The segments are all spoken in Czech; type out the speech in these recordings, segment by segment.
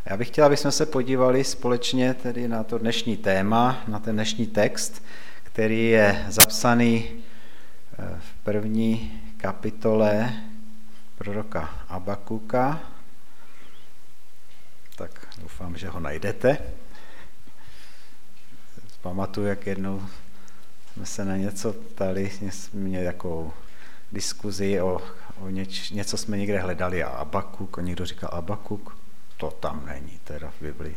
Já bych chtěl, abychom se podívali společně tedy na to dnešní téma, na ten dnešní text, který je zapsaný v první kapitole proroka Abakuka. Tak doufám, že ho najdete. Pamatuju, jak jednou jsme se na něco ptali, jsme měli takovou diskuzi o něco jsme někde hledali a Abakuk, někdo říkal Abakuk, to tam není teda v Biblii.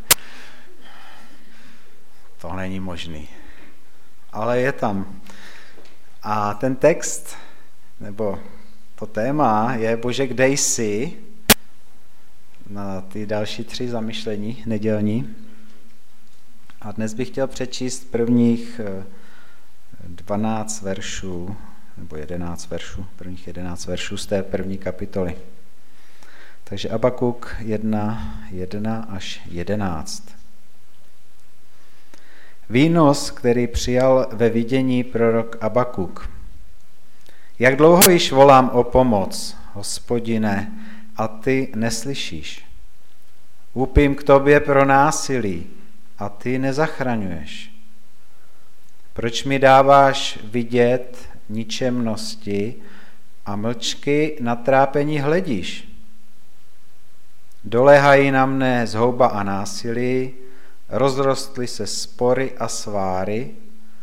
To není možný. Ale je tam. A ten text, nebo to téma je Bože, kde jsi? Na ty další 3 zamyšlení nedělní. A dnes bych chtěl přečíst prvních 12 veršů, nebo 11 veršů, prvních 11 veršů z té první kapitoly. Takže Abakuk 1 až 11. Výnos, který přijal ve vidění prorok Abakuk. Jak dlouho již volám o pomoc, Hospodine, a ty neslyšíš. Úpím k tobě pro násilí, a ty nezachraňuješ. Proč mi dáváš vidět ničemnosti a mlčky na trápení hledíš? Doléhají na mne zhouba a násilí, rozrostly se spory a sváry,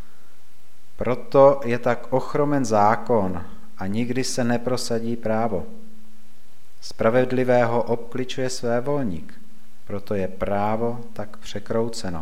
proto je tak ochromen zákon a nikdy se neprosadí právo. Spravedlivého obkličuje svévolník, proto je právo tak překrouceno.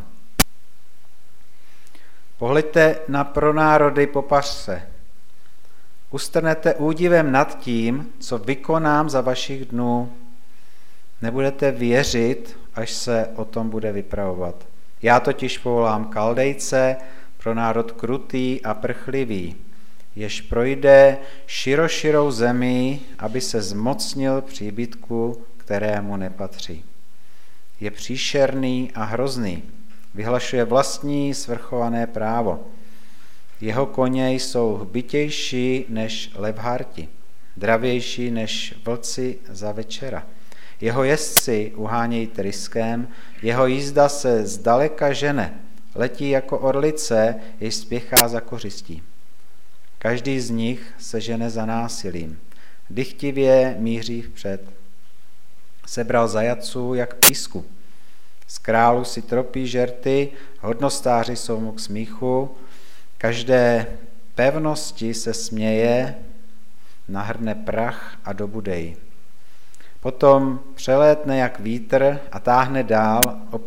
Pohleďte na pronárody po pařce. Ustrnete údivem nad tím, co vykonám za vašich dnů. Nebudete věřit, až se o tom bude vypravovat. Já totiž povolám Kaldejce, pro národ krutý a prchlivý, jež projde široširou zemí, aby se zmocnil příbytku, kterému nepatří. Je příšerný a hrozný, vyhlašuje vlastní svrchované právo. Jeho koně jsou hbitější než levharti, dravější než vlci za večera. Jeho jezdci uhánějí tryskem, jeho jízda se zdaleka žene, letí jako orlice, jež spěchá za kořistí. Každý z nich se žene za násilím, dychtivě míří vpřed. Sebral zajatců jak písku. Z králu si tropí žerty, hodnostáři jsou mu k smíchu, každé pevnosti se směje, nahrne prach a dobudej. Potom přelétne jak vítr a táhne dál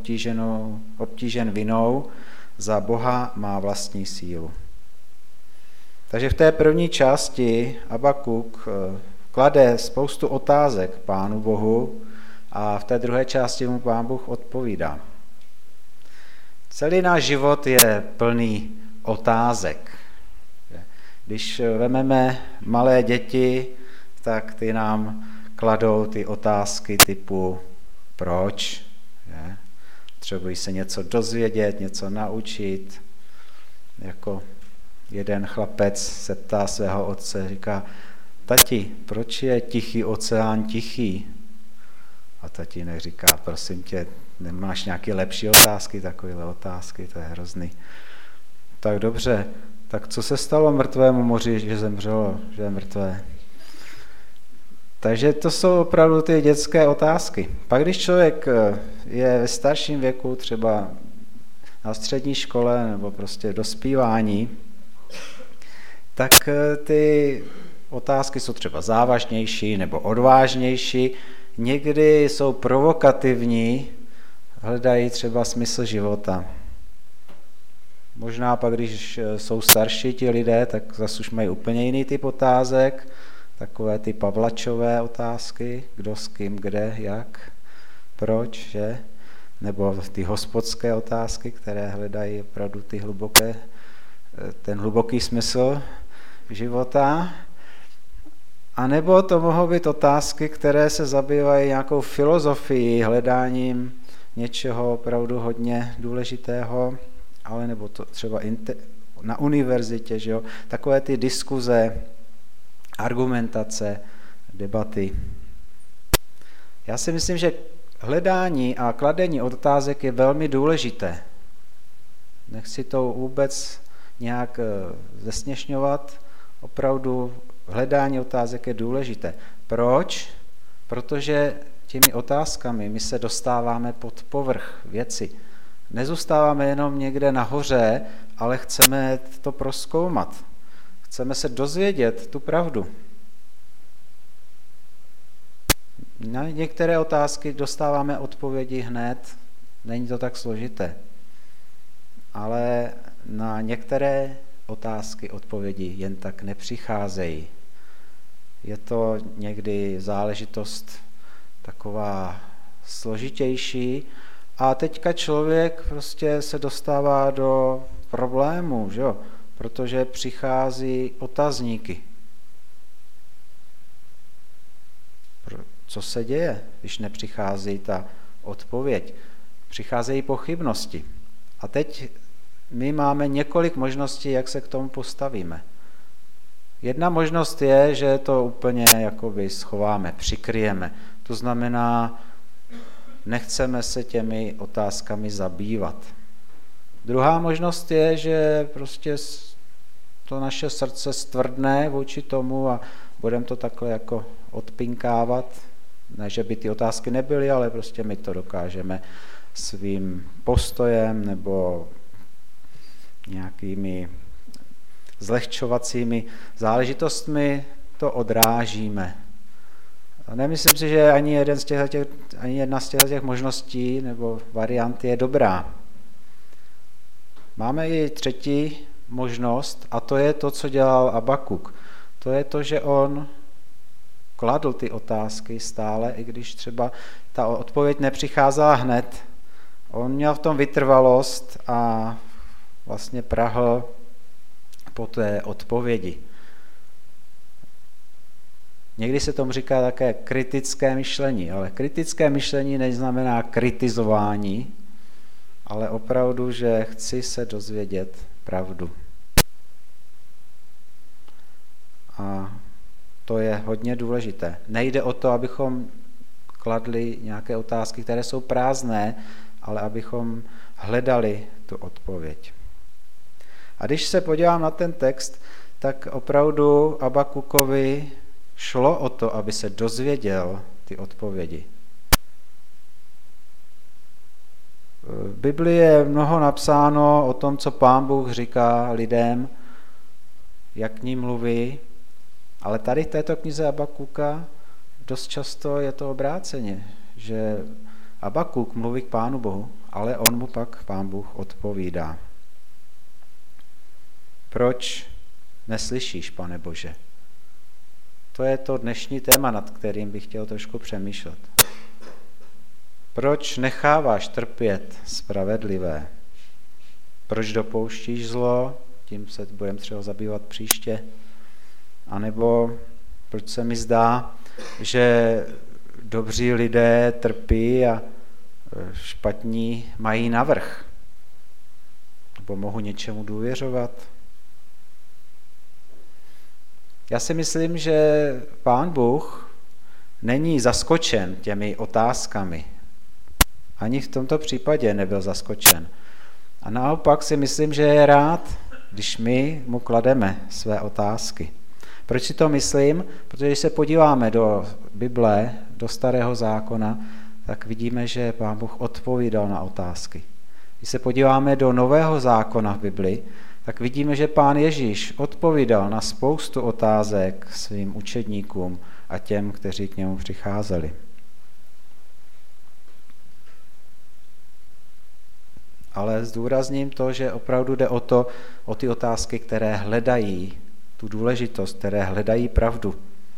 obtížen vinou, za Boha má vlastní sílu. Takže v té první části Abakuk klade spoustu otázek Pánu Bohu a v té druhé části mu Pán Bůh odpovídá. Celý náš život je plný otázek. Když vezmeme malé děti, tak ty nám kladou ty otázky typu proč, že? Potřebují se něco dozvědět, něco naučit. Jako jeden chlapec se ptá svého otce, říká, tati, proč je tichý oceán tichý? A tatínek říká, prosím tě, nemáš nějaké lepší otázky, takovéhle otázky, to je hrozný. Tak dobře, tak co se stalo mrtvému moři, že zemřelo, že je mrtvé? Takže to jsou opravdu ty dětské otázky. Pak když člověk je ve starším věku, třeba na střední škole nebo prostě dospívání, tak ty otázky jsou třeba závažnější nebo odvážnější, někdy jsou provokativní, hledají třeba smysl života. Možná pak, když jsou starší ti lidé, tak zase už mají úplně jiný typ otázek, takové ty Pavlačové otázky, kdo s kým, kde, jak, proč, že? Nebo ty hospodské otázky, které hledají opravdu ten hluboký smysl života. A nebo to mohou být otázky, které se zabývají nějakou filozofií, hledáním něčeho opravdu hodně důležitého, ale nebo to třeba na univerzitě, že jo? Takové ty diskuze, argumentace, debaty. Já si myslím, že hledání a kladení otázek je velmi důležité. Nechci to vůbec nějak zesměšňovat. Opravdu hledání otázek je důležité. Proč? Protože těmi otázkami my se dostáváme pod povrch věci. Nezůstáváme jenom někde nahoře, ale chceme to prozkoumat. Chceme se dozvědět tu pravdu. Na některé otázky dostáváme odpovědi hned, není to tak složité. Ale na některé otázky odpovědi jen tak nepřicházejí. Je to někdy záležitost taková složitější a teďka člověk prostě se dostává do problémů, že jo? Protože přichází otazníky. Co se děje, když nepřichází ta odpověď? Přicházejí pochybnosti. A teď my máme několik možností, jak se k tomu postavíme. Jedna možnost je, že to úplně jakoby schováme, přikryjeme. To znamená, nechceme se těmi otázkami zabývat. Druhá možnost je, že prostě to naše srdce stvrdne vůči tomu a budeme to takhle jako odpinkávat. Ne, že by ty otázky nebyly, ale prostě my to dokážeme svým postojem nebo nějakými zlehčovacími záležitostmi to odrážíme. A nemyslím si, že ani jedna z těch možností nebo variant je dobrá. Máme i třetí možnost a to je to, co dělal Abakuk. To je to, že on kladl ty otázky stále, i když třeba ta odpověď nepřicházela hned. On měl v tom vytrvalost a vlastně prahl po té odpovědi. Někdy se tomu říká také kritické myšlení, ale kritické myšlení neznamená kritizování, ale opravdu, že chci se dozvědět pravdu. A to je hodně důležité. Nejde o to, abychom kladli nějaké otázky, které jsou prázdné, ale abychom hledali tu odpověď. A když se podívám na ten text, tak opravdu Abakukovi šlo o to, aby se dozvěděl ty odpovědi. V Biblii je mnoho napsáno o tom, co Pán Bůh říká lidem, jak k ním mluví, ale tady v této knize Abakuka dost často je to obráceně, že Abakuk mluví k Pánu Bohu, ale on mu pak Pán Bůh odpovídá. Proč neslyšíš, Pane Bože? To je to dnešní téma, nad kterým bych chtěl trošku přemýšlet. Proč necháváš trpět spravedlivé? Proč dopouštíš zlo? Tím se budeme třeba zabývat příště. A nebo proč se mi zdá, že dobří lidé trpí a špatní mají navrch? Nebo mohu něčemu důvěřovat? Já si myslím, že Pán Bůh není zaskočen těmi otázkami. Ani v tomto případě nebyl zaskočen. A naopak si myslím, že je rád, když my mu klademe své otázky. Proč si to myslím? Protože když se podíváme do Bible, do Starého zákona, tak vidíme, že Pán Bůh odpovídal na otázky. Když se podíváme do Nového zákona v Bibli, tak vidíme, že Pán Ježíš odpovídal na spoustu otázek svým učedníkům a těm, kteří k němu přicházeli. Ale zdůrazním to, že opravdu jde o ty otázky, které hledají tu důležitost, které hledají pravdu.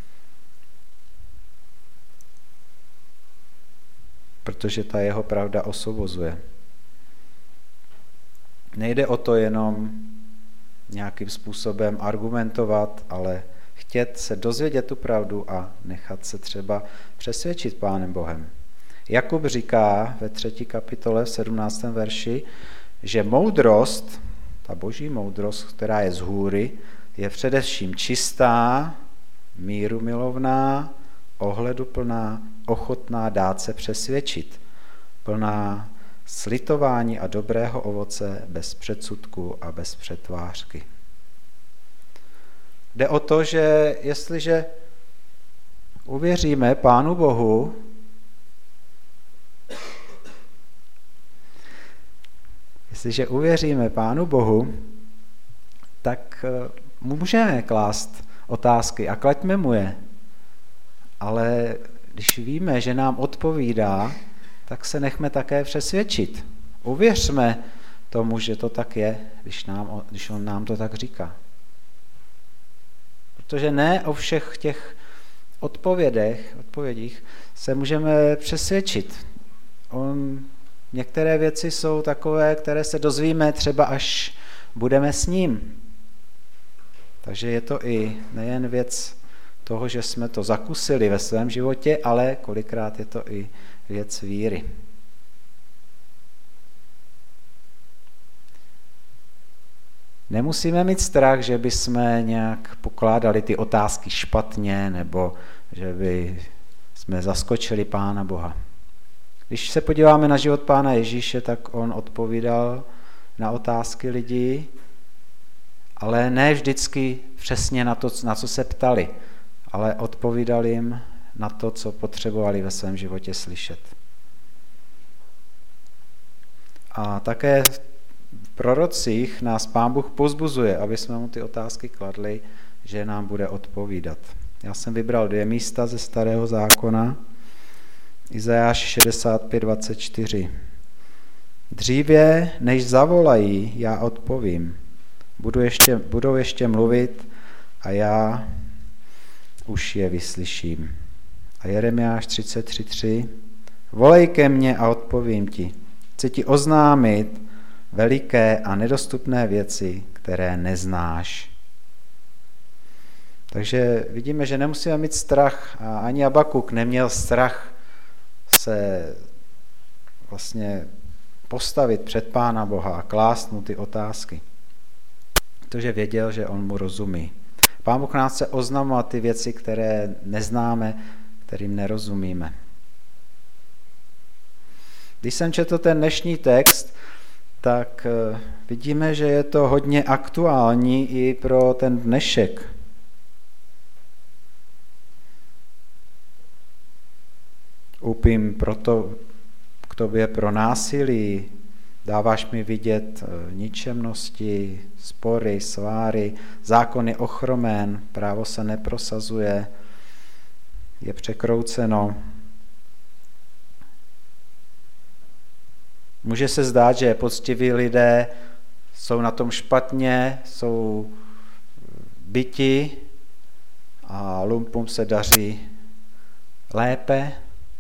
Protože ta jeho pravda osvobozuje. Nejde o to jenom nějakým způsobem argumentovat, ale chtět se dozvědět tu pravdu a nechat se třeba přesvědčit Pánem Bohem. Jakub říká ve 3. kapitole v 17. verši, že moudrost, ta boží moudrost, která je z hůry, je především čistá, mírumilovná, ohleduplná, ochotná dát se přesvědčit, plná slitování a dobrého ovoce bez předsudku a bez přetvářky. Jde o to, že jestliže uvěříme Pánu Bohu, tak můžeme klást otázky a klaďme mu je. Ale když víme, že nám odpovídá, tak se nechme také přesvědčit. Uvěřme tomu, že to tak je, když on nám to tak říká. Protože ne o všech těch odpovědích se můžeme přesvědčit. Některé věci jsou takové, které se dozvíme třeba až budeme s ním. Takže je to i nejen věc toho, že jsme to zakusili ve svém životě, ale kolikrát je to i věc víry. Nemusíme mít strach, že bychom nějak pokládali ty otázky špatně, nebo že by jsme zaskočili Pána Boha. Když se podíváme na život Pána Ježíše, tak on odpovídal na otázky lidí, ale ne vždycky přesně na co se ptali, ale odpovídal jim na to, co potřebovali ve svém životě slyšet. A také v prorocích nás Pán Bůh povzbuzuje, aby jsme mu ty otázky kladli, že nám bude odpovídat. Já jsem vybral 2 místa ze Starého zákona. Izajáš 65:24. Dříve, než zavolají, já odpovím. Budou ještě mluvit a já už je vyslyším. A Jeremiáš 33:3. Volej ke mně a odpovím ti. Chci ti oznámit veliké a nedostupné věci, které neznáš. Takže vidíme, že nemusíme mít strach. A ani Habakuk neměl strach se vlastně postavit před Pána Boha a klást mu ty otázky. Protože věděl, že on mu rozumí. Pán Bůh nás chce oznamovat ty věci, které neznáme, kterým nerozumíme. Když jsem četl ten dnešní text, tak vidíme, že je to hodně aktuální i pro ten dnešek. Úpím proto k tobě pro násilí, dáváš mi vidět ničemnosti, spory, sváry, zákon je ochromen, právo se neprosazuje, je překrouceno. Může se zdát, že poctiví lidé jsou na tom špatně, jsou byti a lumpům se daří lépe.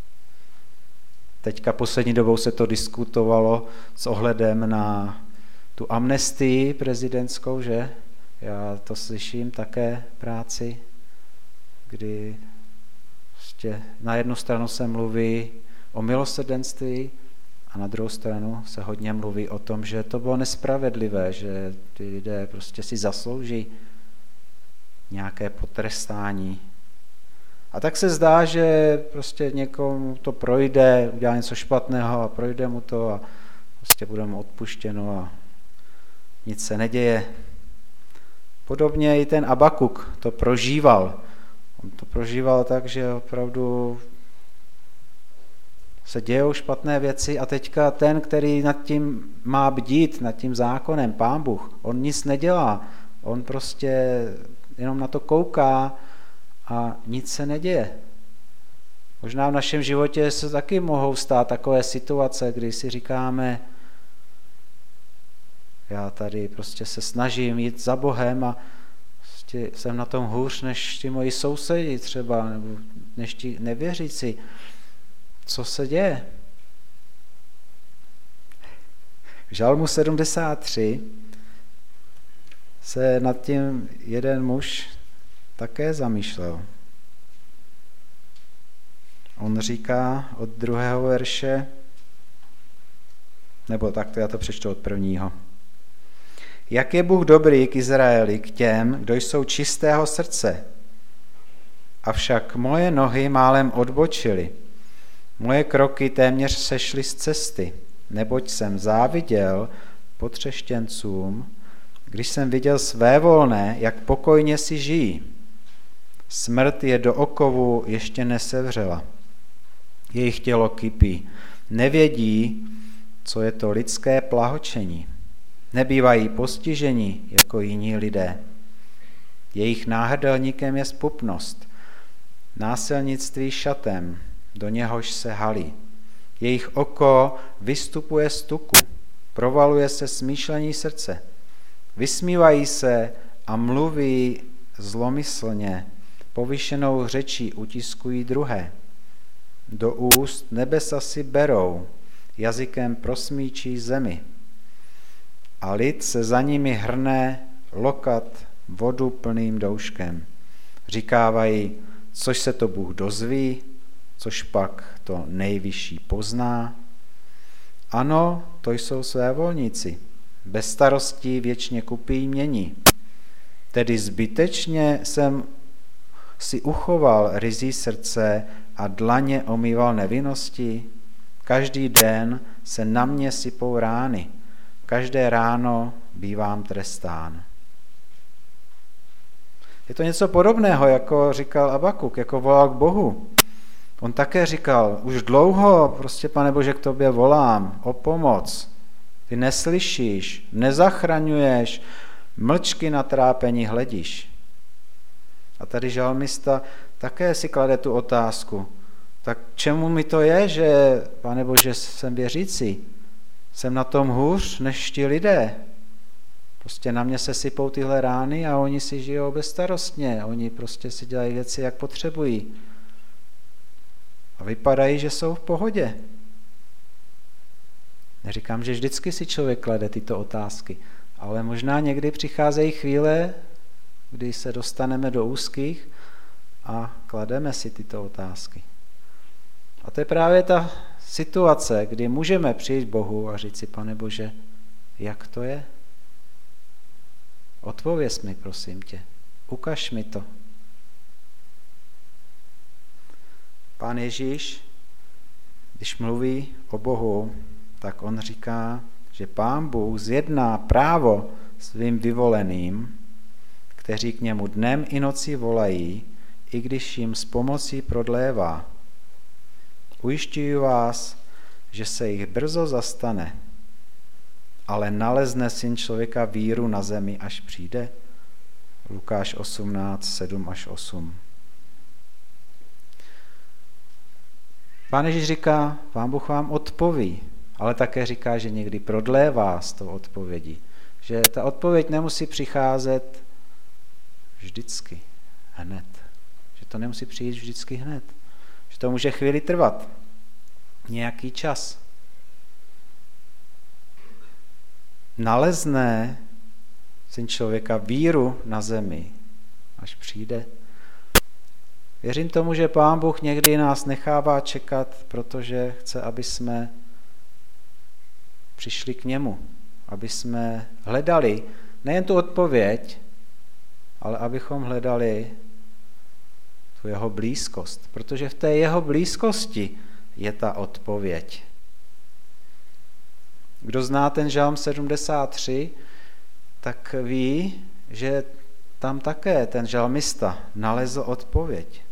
Teďka poslední dobou se to diskutovalo s ohledem na tu amnestii prezidentskou, že? Já to slyším také práci, kdy prostě na jednu stranu se mluví o milosrdenství a na druhou stranu se hodně mluví o tom, že to bylo nespravedlivé, že ty lidé prostě si zaslouží nějaké potrestání. A tak se zdá, že prostě někomu to projde, udělá něco špatného a projde mu to a prostě bude mu odpuštěno a nic se neděje. Podobně i ten Habakuk to prožíval. On to prožíval tak, že opravdu se dějou špatné věci a teďka ten, který nad tím má bdít, nad tím zákonem, Pán Bůh, on nic nedělá. On prostě jenom na to kouká a nic se neděje. Možná v našem životě se taky mohou stát takové situace, kdy si říkáme, já tady prostě se snažím jít za Bohem a prostě jsem na tom hůř než ti moji sousedi třeba, nebo než ti nevěřící. Co se děje? V Žalmu 73 se nad tím jeden muž také zamýšlel. On říká od 2. verše, nebo tak to já to přečtu od 1. Jak je Bůh dobrý k Izraeli, k těm, kdo jsou čistého srdce. avšak moje nohy málem odbočily. Moje kroky téměř sešly z cesty, neboť jsem záviděl potřeštěncům, když jsem viděl svévolné, jak pokojně si žijí. Smrt je do okovu ještě nesevřela. Jejich tělo kypí. Nevědí, co je to lidské plahočení. Nebývají postiženi jako jiní lidé. Jejich náhrdelníkem je zpupnost, násilnictví šatem, do něhož se halí. Jejich oko vystupuje z tuku, provaluje se smýšlení srdce. Vysmívají se a mluví zlomyslně, povyšenou řečí utiskují druhé. Do úst nebesa si berou, jazykem prosmíčí zemi. A lid se za nimi hrne lokat vodu plným douškem. Říkávají, což se to Bůh dozví, což pak to nejvyšší pozná. Ano, to jsou svévolníci, bez starostí věčně kupí mění. Tedy zbytečně jsem si uchoval ryzí srdce a dlaně omýval nevinnosti. Každý den se na mě sypou rány, každé ráno bývám trestán. Je to něco podobného, jako říkal Abakuk, jako volal k Bohu. On také říkal, už dlouho, prostě Pane Bože, k tobě volám o pomoc. Ty neslyšíš, nezachraňuješ, mlčky na trápení hledíš. A tady žalmista také si klade tu otázku. Tak čemu mi to je, že, Pane Bože, jsem věřící? Jsem na tom hůř než ti lidé. Prostě na mě se sypou tyhle rány a oni si žijou bezstarostně. Oni prostě si dělají věci, jak potřebují. A vypadají, že jsou v pohodě. Neříkám, že vždycky si člověk klade tyto otázky, ale možná někdy přicházejí chvíle, kdy se dostaneme do úzkých a klademe si tyto otázky. A to je právě ta situace, kdy můžeme přijít k Bohu a říct si, Pane Bože, jak to je? Odpověz mi, prosím tě. Ukaž mi to. Pán Ježíš, když mluví o Bohu, tak on říká, že Pán Bůh zjedná právo svým vyvoleným, kteří k němu dnem i nocí volají, i když jim s pomocí prodlévá. Ujišťuji vás, že se jich brzo zastane, ale nalezne Syn člověka víru na zemi, až přijde. Lukáš 18, 7-8. Pán Ježíš říká, Pán Bůh vám odpoví, ale také říká, že někdy prodlévá s tou odpovědí. Že ta odpověď nemusí přicházet vždycky, hned. Že to nemusí přijít vždycky hned. Že to může chvíli trvat. Nějaký čas. Nalezne Syn člověka víru na zemi, až přijde. Věřím tomu, že Pán Bůh někdy nás nechává čekat, protože chce, aby jsme přišli k němu, aby jsme hledali nejen tu odpověď, ale abychom hledali tu jeho blízkost, protože v té jeho blízkosti je ta odpověď. Kdo zná ten žalm 73, tak ví, že tam také ten žalmista nalezl odpověď.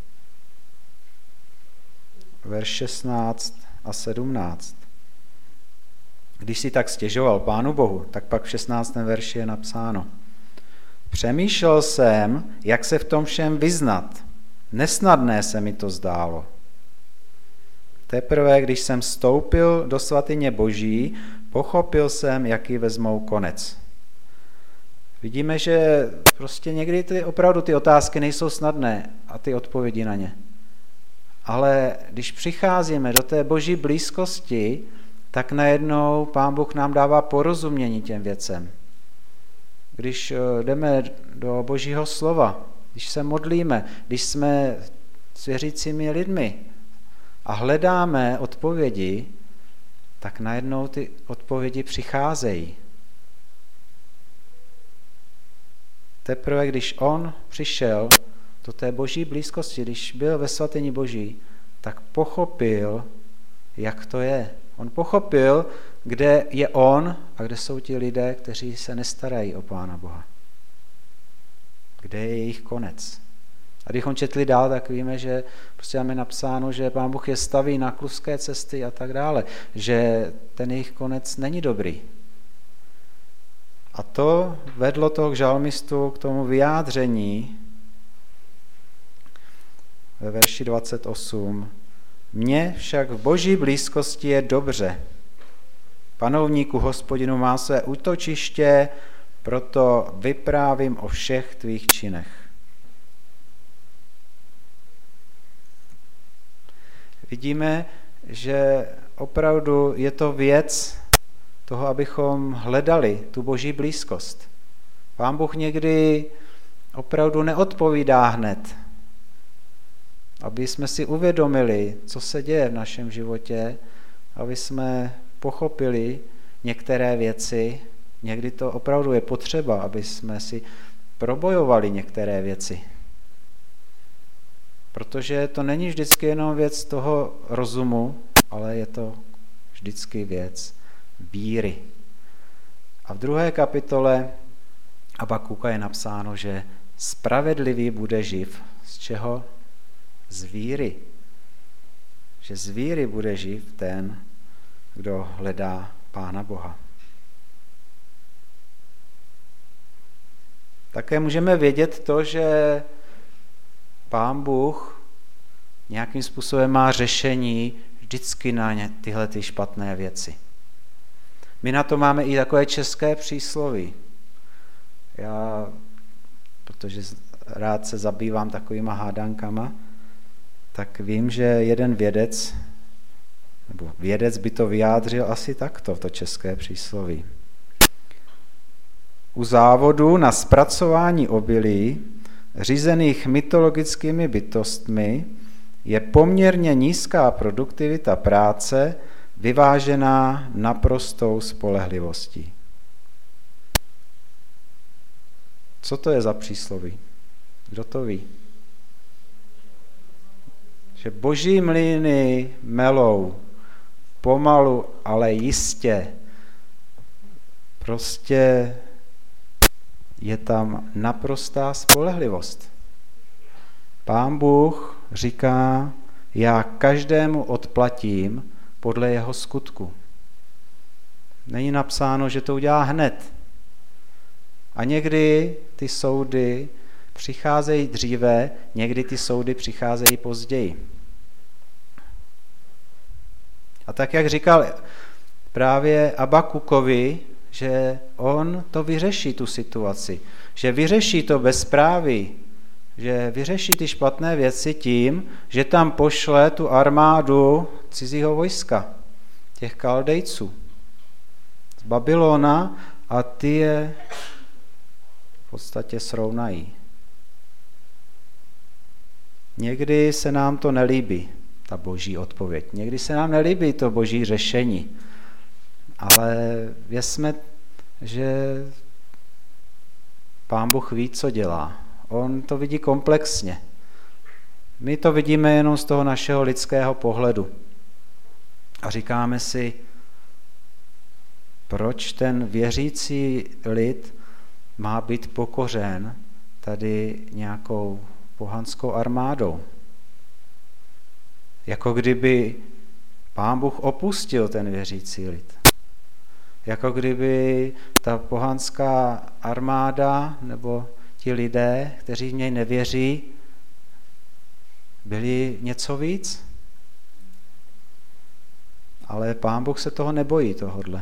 Verš 16 a 17. Když si tak stěžoval Pánu Bohu, tak pak v 16. verši je napsáno: Přemýšlel jsem, jak se v tom všem vyznat. Nesnadné se mi to zdálo. Teprve, když jsem vstoupil do svatyně Boží, pochopil jsem, jaký vezmou konec. Vidíme, že prostě někdy opravdu ty otázky nejsou snadné a ty odpovědi na ně. Ale když přicházíme do té Boží blízkosti, tak najednou Pán Bůh nám dává porozumění těm věcem. Když jdeme do Božího slova, když se modlíme, když jsme s věřícími lidmi a hledáme odpovědi, tak najednou ty odpovědi přicházejí. Teprve, když on přišel do té boží blízkosti, když byl ve svatyni boží, tak pochopil, jak to je. On pochopil, kde je on a kde jsou ti lidé, kteří se nestarají o Pána Boha. Kde je jejich konec. A když on četli dál, tak víme, že prostě tam je napsáno, že Pán Bůh je staví na kluské cesty a tak dále, že ten jejich konec není dobrý. A to vedlo toho žalmistu k tomu vyjádření ve verši 28. Mně však v boží blízkosti je dobře. Panovníku Hospodinu má své útočiště, proto vyprávím o všech tvých činech. Vidíme, že opravdu je to věc toho, abychom hledali tu boží blízkost. Pán Bůh někdy opravdu neodpovídá hned. Aby jsme si uvědomili, co se děje v našem životě, aby jsme pochopili některé věci. Někdy to opravdu je potřeba, aby jsme si probojovali některé věci. Protože to není vždycky jenom věc toho rozumu, ale je to vždycky věc víry. A v 2. kapitole Habakuka je napsáno, že spravedlivý bude živ. Z čeho? Z víry. Že z víry bude živ ten, kdo hledá Pána Boha. Také můžeme vědět to, že Pán Bůh nějakým způsobem má řešení vždycky na tyhle ty špatné věci. My na to máme i takové české přísloví. Já, protože rád se zabývám takovýma hádankama, tak vím, že jeden vědec, nebo vědec by to vyjádřil asi takto, to české přísloví. U závodu na zpracování obilí, řízených mytologickými bytostmi, je poměrně nízká produktivita práce, vyvážená naprostou spolehlivostí. Co to je za přísloví? Kdo to ví? Že boží mlýny melou pomalu, ale jistě. Prostě je tam naprostá spolehlivost. Pán Bůh říká, já každému odplatím podle jeho skutku. Není napsáno, že to udělá hned. A někdy ty soudy přicházejí dříve, někdy ty soudy přicházejí později. A tak, jak říkal právě Habakukovi, že on to vyřeší, tu situaci. Že vyřeší to bezpráví, že vyřeší ty špatné věci tím, že tam pošle tu armádu cizího vojska, těch Kaldejců z Babylona a ty je v podstatě srovnají. Někdy se nám to nelíbí, ta boží odpověď. Někdy se nám nelíbí to boží řešení. Ale věřme, že Pán Bůh ví, co dělá. On to vidí komplexně. My to vidíme jenom z toho našeho lidského pohledu. A říkáme si, proč ten věřící lid má být pokořen tady nějakou pohanskou armádou. Jako kdyby Pán Bůh opustil ten věřící lid. Jako kdyby ta pohanská armáda nebo ti lidé, kteří v něj nevěří, byli něco víc. Ale Pán Bůh se toho nebojí, tohodle.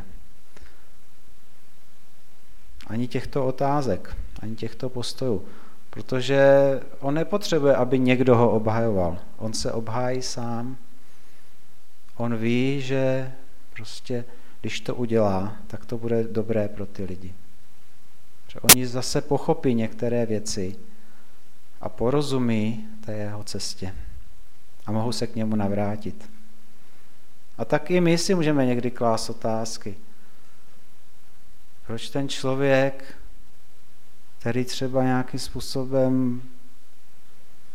Ani těchto otázek, ani těchto postojů. Protože on nepotřebuje, aby někdo ho obhajoval. On se obhájí sám. On ví, že prostě, když to udělá, tak to bude dobré pro ty lidi. Že oni zase pochopí některé věci a porozumí té jeho cestě a mohou se k němu navrátit. A tak i my si můžeme někdy klást otázky. Proč ten člověk, který třeba nějakým způsobem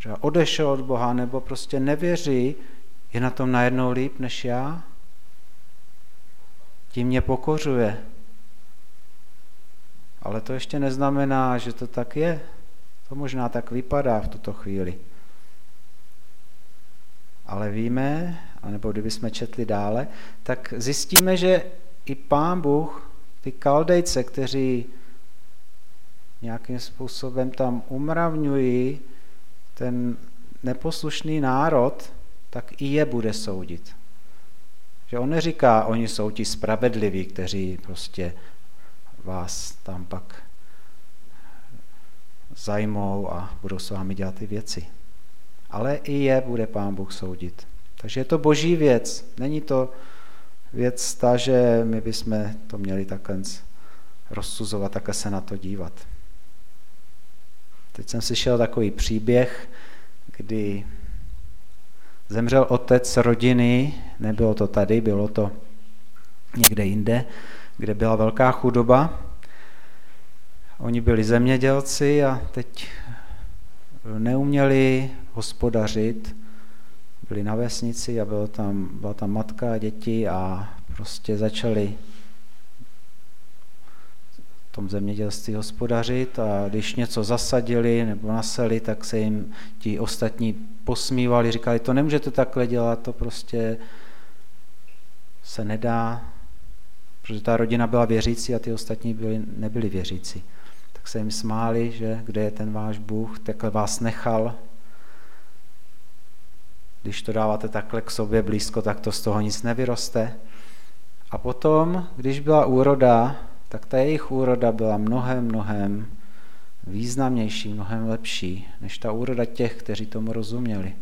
třeba odešel od Boha, nebo prostě nevěří, je na tom najednou líp než já? Tím mě pokořuje. Ale to ještě neznamená, že to tak je. To možná tak vypadá v tuto chvíli. Ale víme, anebo kdybychom četli dále, tak zjistíme, že i Pán Bůh, ty Kaldejce, kteří nějakým způsobem tam umravňují ten neposlušný národ, tak i je bude soudit. Že on neříká, oni jsou ti spravedliví, kteří prostě vás tam pak zajmou a budou s vámi dělat ty věci. Ale i je bude Pán Bůh soudit. Takže je to boží věc. Není to věc ta, že my bychom to měli takhle rozsuzovat, takhle se na to dívat. Teď jsem slyšel takový příběh, kdy zemřel otec rodiny, nebylo to tady, bylo to někde jinde, kde byla velká chudoba. Oni byli zemědělci a teď neuměli hospodařit, byli na vesnici a byla tam matka a děti a prostě začali v tom zemědělství hospodařit a když něco zasadili nebo naseli, tak se jim ti ostatní posmívali, říkali, to nemůžete takhle dělat, to prostě se nedá, protože ta rodina byla věřící a ty ostatní nebyli věřící. Tak se jim smáli, že kde je ten váš Bůh, takhle vás nechal. Když to dáváte takhle k sobě blízko, tak to z toho nic nevyroste. A potom, když byla úroda, tak ta jejich úroda byla mnohem významnější, mnohem lepší, než ta úroda těch, kteří tomu rozuměli.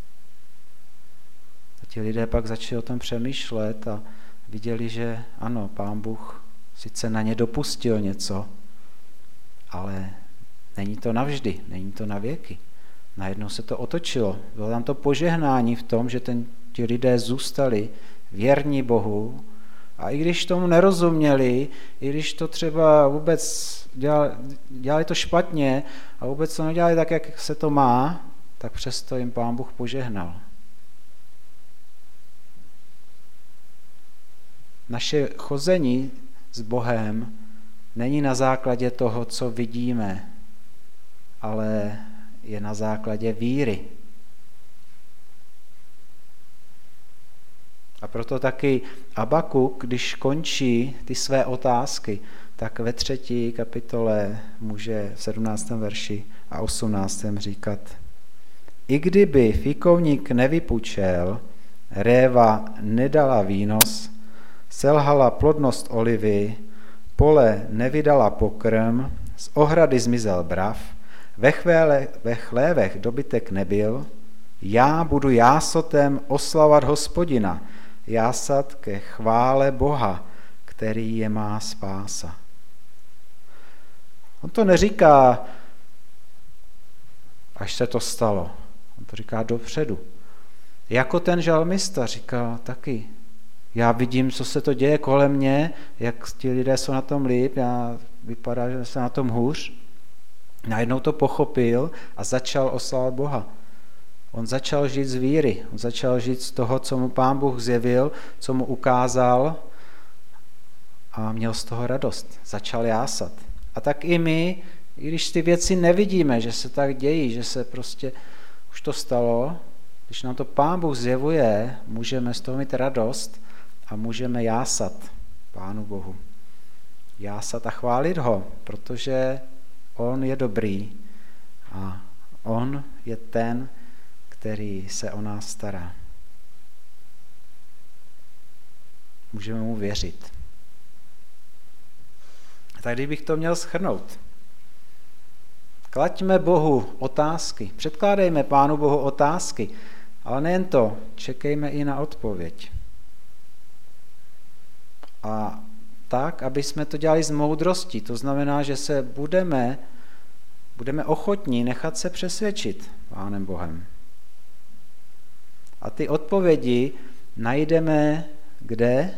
A ti lidé pak začali o tom přemýšlet a viděli, že ano, Pán Bůh sice na ně dopustil něco, ale není to navždy, není to na věky. Najednou se to otočilo. Bylo tam to požehnání v tom, že ti lidé zůstali věrní Bohu a i když tomu nerozuměli, i když to třeba vůbec dělali to špatně a vůbec to nedělali tak, jak se to má, tak přesto jim Pán Bůh požehnal. Naše chození s Bohem není na základě toho, co vidíme, ale je na základě víry. A proto taky Abakuk, když končí ty své otázky, tak ve 3. kapitole může v 17. verši a 18. říkat: I kdyby fikovník nevypučel, réva nedala výnos, selhala plodnost olivy, pole nevydala pokrm, z ohrady zmizel brav, ve chlévech dobytek nebyl, já budu jásotem oslavat Hospodina, jásat ke chvále Boha, který je má spása. On to neříká, až se to stalo. On to říká dopředu. Jako ten žalmista říká taky, já vidím, co se to děje kolem mě, jak ti lidé jsou na tom líp, já vypadá, že se na tom hůř. Najednou to pochopil a začal oslavovat Boha. On začal žít z víry, on začal žít z toho, co mu Pán Bůh zjevil, co mu ukázal a měl z toho radost. Začal jásat. A tak i my, i když ty věci nevidíme, že se tak dějí, že se prostě už to stalo, když nám to Pán Bůh zjevuje, můžeme z toho mít radost a můžeme jásat Pánu Bohu. Jásat a chválit ho, protože on je dobrý a on je ten, který se o nás stará. Můžeme mu věřit. Tak kdybych to měl shrnout. Klaďme Bohu otázky, předkládejme Pánu Bohu otázky, ale nejen to, čekejme i na odpověď. A tak, aby jsme to dělali z moudrosti, to znamená, že se budeme ochotní nechat se přesvědčit Pánem Bohem. A ty odpovědi najdeme kde?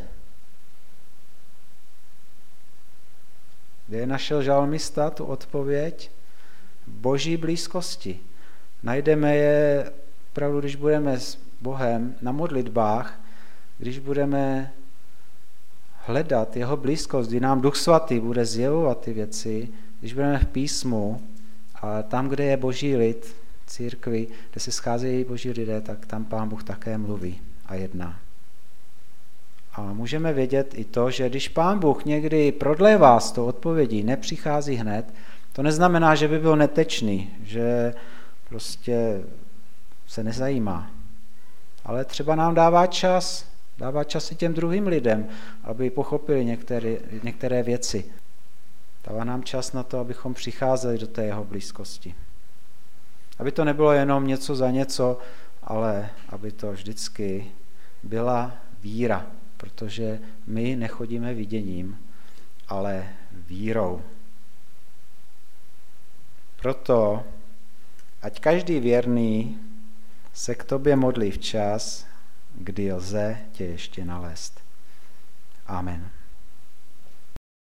Kde našel žalmista tu odpověď? V Boží blízkosti. Najdeme je opravdu, když budeme s Bohem na modlitbách, když budeme hledat jeho blízkost, kdy nám Duch Svatý bude zjevovat ty věci, když budeme v písmu a tam, kde je Boží lid, církvi, kde se scházejí Boží lidé, tak tam Pán Bůh také mluví a jedná. A můžeme vědět i to, že když Pán Bůh někdy prodlévá s tou odpovědí, nepřichází hned, to neznamená, že by byl netečný, že prostě se nezajímá. Ale třeba nám dává čas i těm druhým lidem, aby pochopili některé věci. Dává nám čas na to, abychom přicházeli do té jeho blízkosti. Aby to nebylo jenom něco za něco, ale aby to vždycky byla víra, protože my nechodíme viděním, ale vírou. Proto, ať každý věrný se k tobě modlí včas, kdy lze tě ještě nalézt. Amen.